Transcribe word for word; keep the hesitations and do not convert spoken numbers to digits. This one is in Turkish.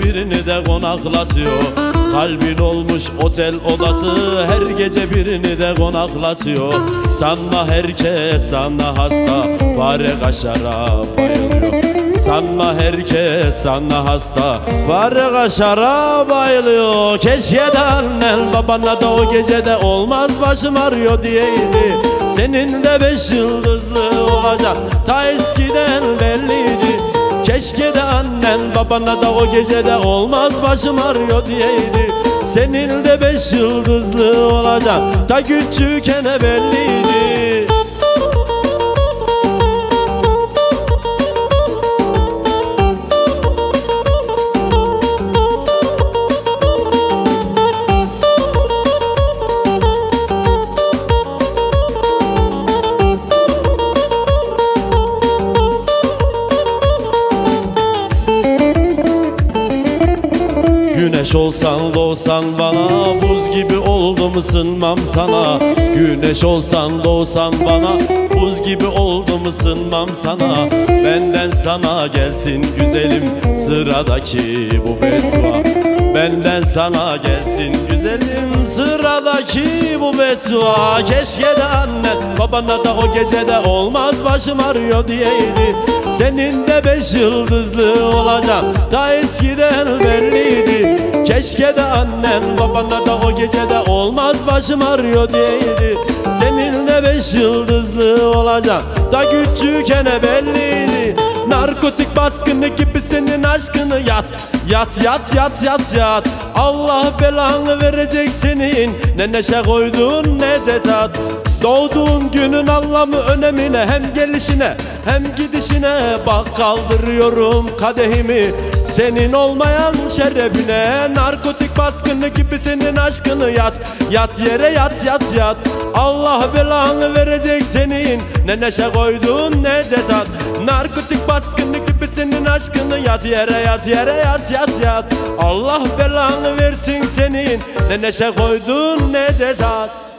birini de konaklatıyor. Kalbin olmuş otel odası, her gece birini de konaklatıyor. Sanma herkes sana hasta, fare kaşara bayılıyor. Sanma herkes sana hasta, fare kaşara bayılıyor. Keşke de annen babana da o gecede olmaz başım ağrıyor diyeydi. Senin de beş yıldızlı olacak ta eskiden belliydi. Keşke de annen babana da o gecede olmaz başım ağrıyor diyeydi. Senin de beş yıldızlı olacak ta küçükken belliydi. Güneş olsan doğsan bana, buz gibi oldum ısınmam sana. Güneş olsan doğsan bana, buz gibi oldum ısınmam sana. Benden sana gelsin güzelim sıradaki bu beddua. Benden sana gelsin güzelim sıradaki bu beddua. Keşke de annen babana da o gecede olmaz başım ağrıyor diyeydi. Senin de beş yıldızlı olacak ta eskiden belliydi. Keşke de annen babana da o gecede olmaz başım ağrıyor diyeydi. Senin de beş yıldızlı olacak da küçükken belliydi. Narkotik baskını gibi senin aşkını yat Yat yat yat yat yat. Allah belanı verecek senin, ne neşe koydun ne de tat. Doğduğun günün anlamı önemine, hem gelişine hem gidişine. Bak kaldırıyorum kadehimi senin olmayan şerefine. Narkotik baskını gibi senin aşkını yat Yat yere yat yat yat. Allah belanı verecek senin, ne neşe koydun ne de tat. Narkotik baskını gibi senin aşkını yat yere yat yere yat yat yat. Allah belanı versin senin, ne neşe koydun ne de tat.